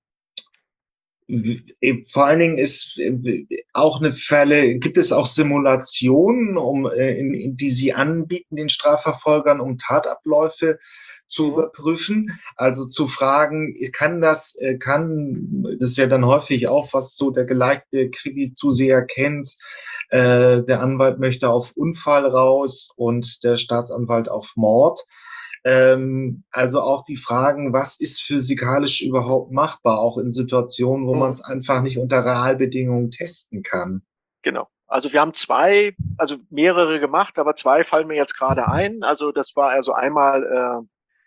w- vor allen Dingen ist äh, auch eine Fälle, gibt es auch Simulationen, um äh, in, in die Sie anbieten, den Strafverfolgern, um Tatabläufe zu Mhm. überprüfen? Also zu fragen, kann das, äh, kann, das ist ja dann häufig auch, was so der geneigte Krimi-Zuseher kennt, äh, der Anwalt möchte auf Unfall raus und der Staatsanwalt auf Mord. Ähm, also auch die Fragen, was ist physikalisch überhaupt machbar, auch in Situationen, wo man Mhm. es einfach nicht unter Realbedingungen testen kann. Genau. Also wir haben zwei, also mehrere gemacht, aber zwei fallen mir jetzt gerade ein. Also das war also einmal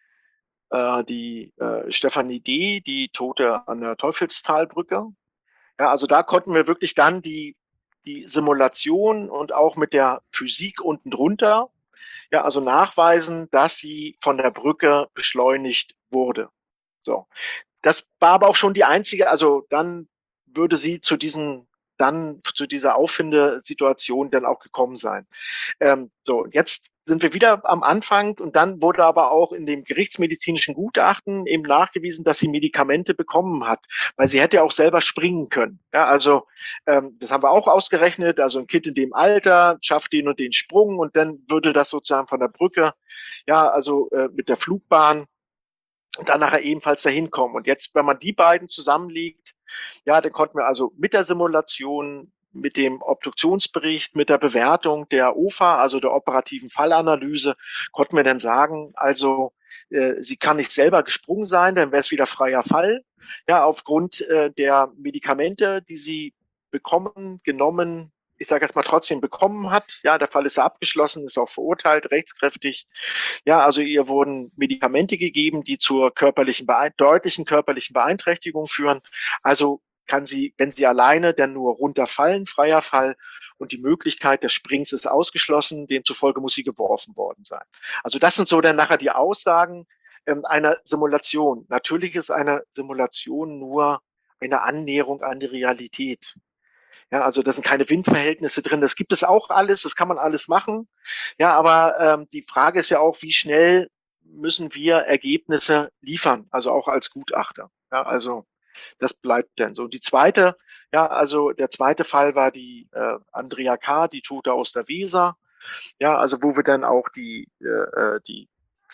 äh, äh, die äh, Stefanie D., die Tote an der Teufelstalbrücke. Ja, also da konnten wir wirklich dann die, die Simulation und auch mit der Physik unten drunter, ja, also nachweisen, dass sie von der Brücke beschleunigt wurde. So. Das war aber auch schon die einzige, also dann würde sie zu diesen, dann zu dieser Auffindesituation dann auch gekommen sein. Ähm, so, jetzt sind wir wieder am Anfang, und dann wurde aber auch in dem gerichtsmedizinischen Gutachten eben nachgewiesen, dass sie Medikamente bekommen hat, weil sie hätte ja auch selber springen können. Ja, also ähm, das haben wir auch ausgerechnet. Also ein Kind in dem Alter schafft den und den Sprung, und dann würde das sozusagen von der Brücke, ja, also äh, mit der Flugbahn und dann nachher ebenfalls dahin kommen. Und jetzt, wenn man die beiden zusammenlegt, ja, dann konnten wir also mit der Simulation, mit dem Obduktionsbericht, mit der Bewertung der O F A, also der operativen Fallanalyse, konnten wir dann sagen, also äh, sie kann nicht selber gesprungen sein, dann wäre es wieder freier Fall. Ja, aufgrund äh, der Medikamente, die sie bekommen, genommen, ich sage jetzt mal trotzdem bekommen hat. Ja, der Fall ist ja abgeschlossen, ist auch verurteilt, rechtskräftig. Ja, also ihr wurden Medikamente gegeben, die zur körperlichen deutlichen körperlichen Beeinträchtigung führen. Also kann sie, wenn sie alleine, dann nur runterfallen, freier Fall, und die Möglichkeit des Springs ist ausgeschlossen. Demzufolge muss sie geworfen worden sein. Also das sind so dann nachher die Aussagen ähm, einer Simulation. Natürlich ist eine Simulation nur eine Annäherung an die Realität. Ja, also da sind keine Windverhältnisse drin. Das gibt es auch alles, das kann man alles machen. Ja, aber ähm, die Frage ist ja auch, wie schnell müssen wir Ergebnisse liefern, also auch als Gutachter. Ja, also das bleibt denn so. Die zweite, ja, also der zweite Fall war die äh, Andrea K., die Tote aus der Weser. Ja, also wo wir dann auch die, äh, äh, die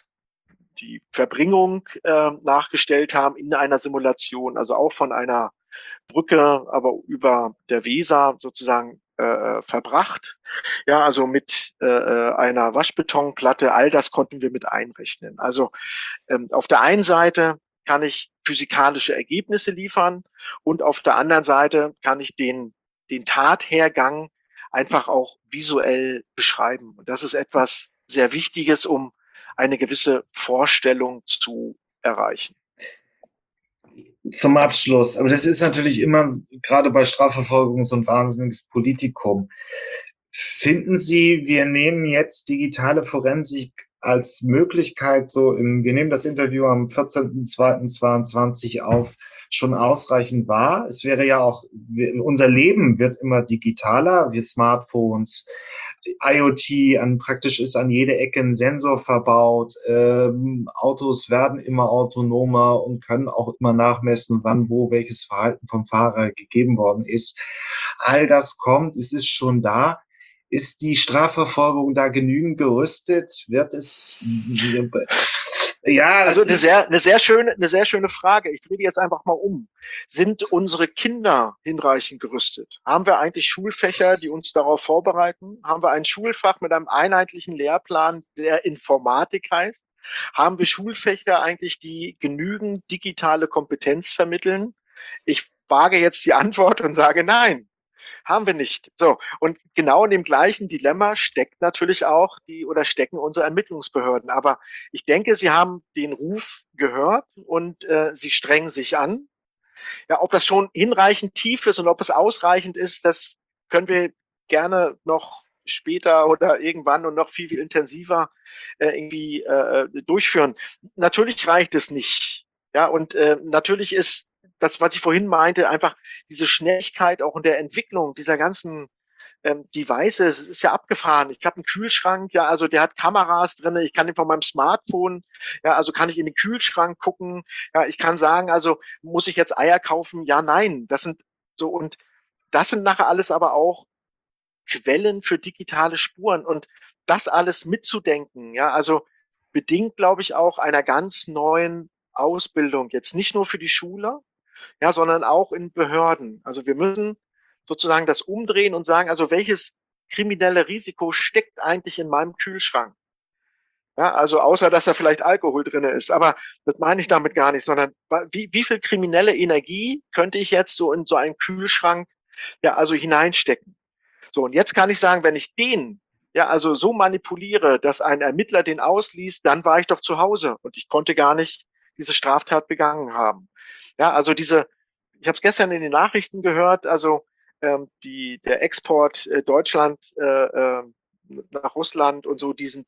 die Verbringung äh, nachgestellt haben in einer Simulation, also auch von einer Brücke, aber über der Weser sozusagen äh, verbracht. Ja, also mit äh, einer Waschbetonplatte, all das konnten wir mit einrechnen. Also ähm, auf der einen Seite kann ich physikalische Ergebnisse liefern und auf der anderen Seite kann ich den, den Tathergang einfach auch visuell beschreiben. Und das ist etwas sehr Wichtiges, um eine gewisse Vorstellung zu erreichen. Zum Abschluss, aber das ist natürlich immer gerade bei Strafverfolgung so ein wahnsinniges Politikum. Finden Sie, wir nehmen jetzt digitale Forensik als Möglichkeit so im, wir nehmen das Interview am vierzehnten zweiten zweiundzwanzig auf, schon ausreichend wahr? Es wäre ja auch, unser Leben wird immer digitaler, wir Smartphones, IoT, an, praktisch ist an jede Ecke ein Sensor verbaut, ähm, Autos werden immer autonomer und können auch immer nachmessen, wann, wo, welches Verhalten vom Fahrer gegeben worden ist. All das kommt, es ist schon da. Ist die Strafverfolgung da genügend gerüstet? Wird es, ja, das also eine ist sehr, eine sehr schöne, eine sehr schöne Frage. Ich drehe die jetzt einfach mal um. Sind unsere Kinder hinreichend gerüstet? Haben wir eigentlich Schulfächer, die uns darauf vorbereiten? Haben wir ein Schulfach mit einem einheitlichen Lehrplan, der Informatik heißt? Haben wir Schulfächer eigentlich, die genügend digitale Kompetenz vermitteln? Ich wage jetzt die Antwort und sage nein. Haben wir nicht. So. Und genau in dem gleichen Dilemma steckt natürlich auch die oder stecken unsere Ermittlungsbehörden. Aber ich denke, sie haben den Ruf gehört und äh, sie strengen sich an. Ja, ob das schon hinreichend tief ist und ob es ausreichend ist, das können wir gerne noch später oder irgendwann und noch viel, viel intensiver äh, irgendwie äh, durchführen. Natürlich reicht es nicht. Ja, und äh, natürlich ist das, was ich vorhin meinte, einfach diese Schnelligkeit auch in der Entwicklung dieser ganzen ähm, Devices, es ist ja abgefahren. Ich habe einen Kühlschrank, ja, also der hat Kameras drin, ich kann den von meinem Smartphone, ja, also kann ich in den Kühlschrank gucken, ja, ich kann sagen, also muss ich jetzt Eier kaufen? Ja, nein, das sind so und das sind nachher alles aber auch Quellen für digitale Spuren und das alles mitzudenken, ja, also bedingt, glaube ich, auch einer ganz neuen Ausbildung, jetzt nicht nur für die Schule, ja, sondern auch in Behörden. Also wir müssen sozusagen das umdrehen und sagen, also welches kriminelle Risiko steckt eigentlich in meinem Kühlschrank? Ja, also außer, dass da vielleicht Alkohol drin ist. Aber das meine ich damit gar nicht, sondern wie, wie viel kriminelle Energie könnte ich jetzt so in so einen Kühlschrank ja also hineinstecken? So, und jetzt kann ich sagen, wenn ich den ja also so manipuliere, dass ein Ermittler den ausliest, dann war ich doch zu Hause und ich konnte gar nicht diese Straftat begangen haben. Ja, also diese, ich habe es gestern in den Nachrichten gehört, also ähm, die, der Export äh, Deutschland äh, äh, nach Russland und so diesen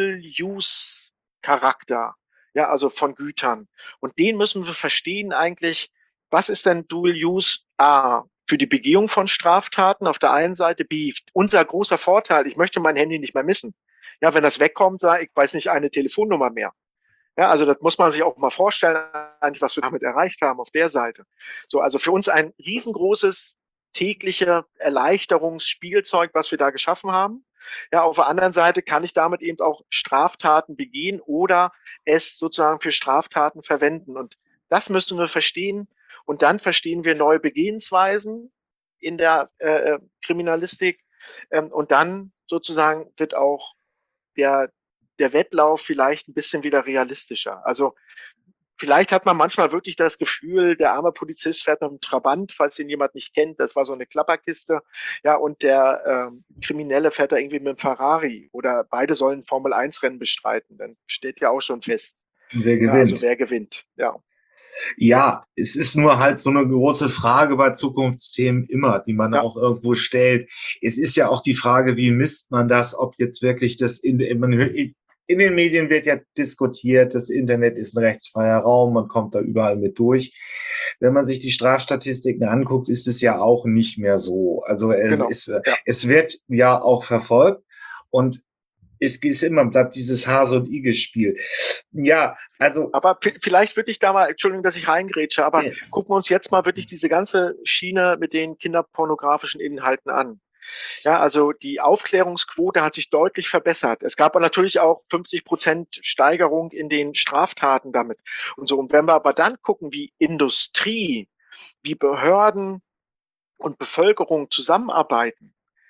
Dual-Use-Charakter, ja, also von Gütern. Und den müssen wir verstehen eigentlich, was ist denn Dual-Use? A, für die Begehung von Straftaten auf der einen Seite, B, unser großer Vorteil, ich möchte mein Handy nicht mehr missen. Ja, wenn das wegkommt, sage ich, weiß nicht eine Telefonnummer mehr. Ja, also das muss man sich auch mal vorstellen, eigentlich, was wir damit erreicht haben auf der Seite. So, also für uns ein riesengroßes tägliche Erleichterungsspielzeug, was wir da geschaffen haben. Ja, auf der anderen Seite kann ich damit eben auch Straftaten begehen oder es sozusagen für Straftaten verwenden. Und das müssen wir verstehen. Und dann verstehen wir neue Begehensweisen in der äh, Kriminalistik. Ähm, und dann sozusagen wird auch der, der Wettlauf vielleicht ein bisschen wieder realistischer. Also vielleicht hat man manchmal wirklich das Gefühl, der arme Polizist fährt mit einem Trabant, falls ihn jemand nicht kennt. Das war so eine Klapperkiste. Ja, und der ähm, Kriminelle fährt da irgendwie mit einem Ferrari oder beide sollen Formel eins Rennen bestreiten. Dann steht ja auch schon fest. Wer gewinnt? Ja, also wer gewinnt, ja. Ja, es ist nur halt so eine große Frage bei Zukunftsthemen immer, die man ja auch irgendwo stellt. Es ist ja auch die Frage, wie misst man das, ob jetzt wirklich das in, man, in den Medien wird ja diskutiert, das Internet ist ein rechtsfreier Raum, man kommt da überall mit durch. Wenn man sich die Strafstatistiken anguckt, ist es ja auch nicht mehr so. Also es, genau. es, ja. es wird ja auch verfolgt und es ist immer, bleibt dieses Hase- und Igel-Spiel. Ja, also. Aber vielleicht würde ich da mal, Entschuldigung, dass ich reingrätsche, aber ja. gucken wir uns jetzt mal wirklich diese ganze Schiene mit den kinderpornografischen Inhalten an. Ja, also die Aufklärungsquote hat sich deutlich verbessert. Es gab aber natürlich auch fünfzig Prozent Steigerung in den Straftaten damit und so. Und wenn wir aber dann gucken, wie Industrie, wie Behörden und Bevölkerung zusammenarbeiten,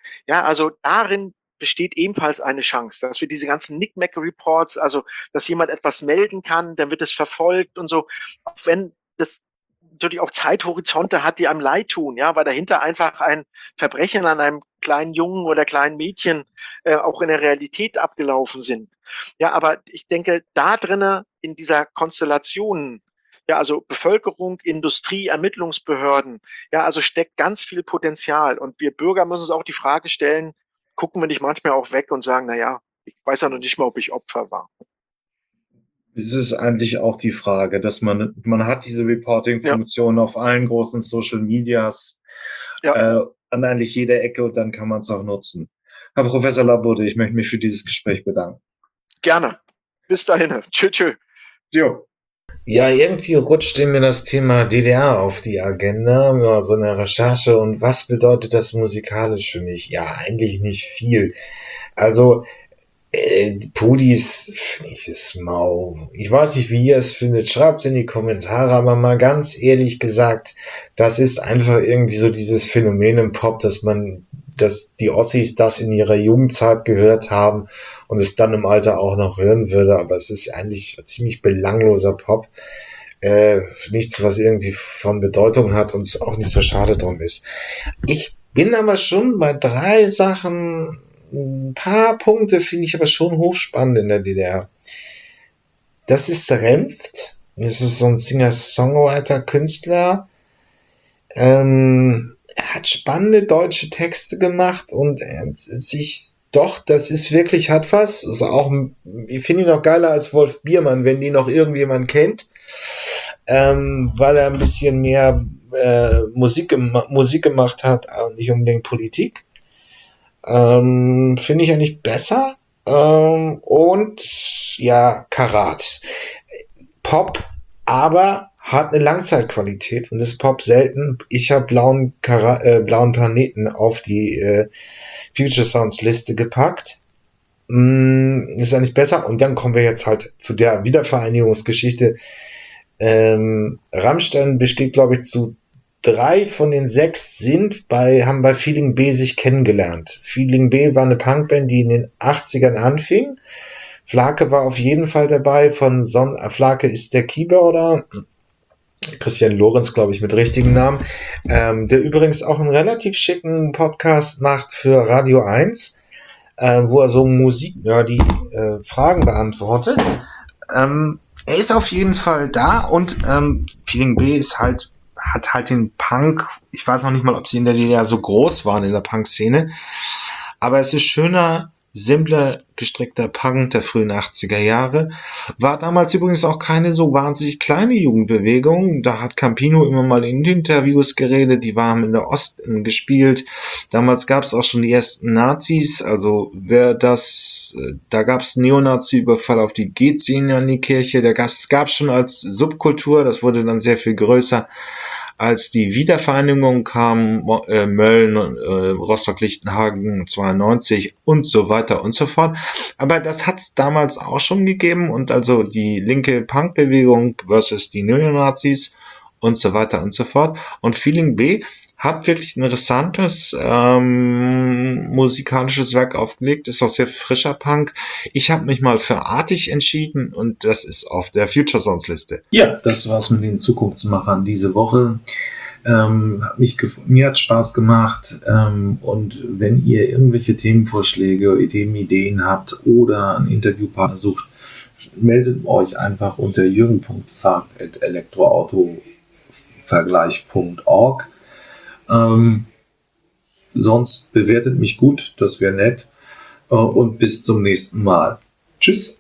Ja, also darin besteht ebenfalls eine Chance, dass wir diese ganzen Nicknack-Reports, also dass jemand etwas melden kann, dann wird es verfolgt und so, auch wenn das natürlich auch Zeithorizonte hat, die einem leid tun, ja, weil dahinter einfach ein Verbrechen an einem kleinen Jungen oder kleinen Mädchen äh, auch in der Realität abgelaufen sind. Ja, aber ich denke, da drinnen in dieser Konstellation, ja, also Bevölkerung, Industrie, Ermittlungsbehörden, ja, also steckt ganz viel Potenzial. Und wir Bürger müssen uns auch die Frage stellen, gucken wir nicht manchmal auch weg und sagen, na ja, ich weiß ja noch nicht mal, ob ich Opfer war. Das ist eigentlich auch die Frage, dass man, man hat diese Ja, Reporting-Funktion auf allen großen Social Medias, ja, äh, an eigentlich jeder Ecke und dann kann man es auch nutzen. Herr Professor Laborde, ich möchte mich für dieses Gespräch bedanken. gerne. Bis dahin. Tschö, tschö. Jo. Ja, irgendwie rutschte mir das Thema D D R auf die Agenda, ja, so eine Recherche. Und was bedeutet das musikalisch für mich? Ja, eigentlich nicht viel. Also, äh, Pudis finde ich es mau. Ich weiß nicht, wie ihr es findet. Schreibt's in die Kommentare, aber mal ganz ehrlich gesagt, das ist einfach irgendwie so dieses Phänomen im Pop, dass man, dass die Ossis das in ihrer Jugendzeit gehört haben und es dann im Alter auch noch hören würde, aber es ist eigentlich ziemlich belangloser Pop. Äh, nichts, was irgendwie von Bedeutung hat und es auch nicht so schade drum ist. Ich bin aber schon bei drei Sachen, ein paar Punkte finde ich aber schon hochspannend in der D D R. Das ist Renft. Das ist so ein Singer-Songwriter-Künstler. Ähm, er hat spannende deutsche Texte gemacht und er sich doch, das ist wirklich, hat was. Also auch, ich finde ihn noch geiler als Wolf Biermann, wenn die noch irgendjemand kennt. Ähm, weil er ein bisschen mehr äh, Musik, gem- Musik gemacht hat, aber nicht unbedingt Politik. Ähm, finde ich eigentlich besser. Ähm, und ja, Karat. Pop, aber hat eine Langzeitqualität und ist Pop selten. Ich habe blauen, Kara äh, blauen Planeten auf die äh, Future Sounds Liste gepackt. Mm, ist eigentlich besser. Und dann kommen wir jetzt halt zu der Wiedervereinigungsgeschichte. Ähm, Rammstein besteht, glaube ich, zu drei von den sechs sind bei, haben bei Feeling B sich kennengelernt. Feeling B war eine Punkband, die in den achtzigern anfing. Flake war auf jeden Fall dabei. Von Son Flake ist der Keyboarder. Christian Lorenz, glaube ich, mit richtigen Namen. Ähm, der übrigens auch einen relativ schicken Podcast macht für Radio eins, äh, wo er so Musik, ja, die äh, Fragen beantwortet. Ähm, er ist auf jeden Fall da und ähm, Feeling B ist halt, hat halt den Punk, ich weiß noch nicht mal, ob sie in der D D R so groß waren in der Punk-Szene, aber es ist schöner, simpler, gestrickter Punk der frühen achtziger Jahre. War damals übrigens auch keine so wahnsinnig kleine Jugendbewegung. Da hat Campino immer mal in Interviews geredet, die waren in der Ost gespielt. Damals gab es auch schon die ersten Nazis, also wer das, da gab es Neonazi-Überfall auf die G-Szene an die Kirche, da gab es gab schon als Subkultur, das wurde dann sehr viel größer. Als die Wiedervereinigung kam, äh, Mölln, äh, Rostock-Lichtenhagen zweiundneunzig und so weiter und so fort. Aber das hat es damals auch schon gegeben und also die linke Punkbewegung versus die Neonazis und so weiter und so fort. Und Feeling B hat wirklich ein interessantes ähm, musikalisches Werk aufgelegt, ist auch sehr frischer Punk. Ich habe mich mal für Artig entschieden und das ist auf der Future Sounds Liste. Ja, das war's mit den Zukunftsmachern diese Woche. Ähm, hat mich gef- mir hat Spaß gemacht ähm, und wenn ihr irgendwelche Themenvorschläge, Ideen, Ideen habt oder einen Interviewpartner sucht, meldet euch einfach unter jürgen punkt fahrt at elektroautovergleich punkt org. Ähm, sonst bewertet mich gut, das wäre nett. Äh, und bis zum nächsten Mal. Tschüss.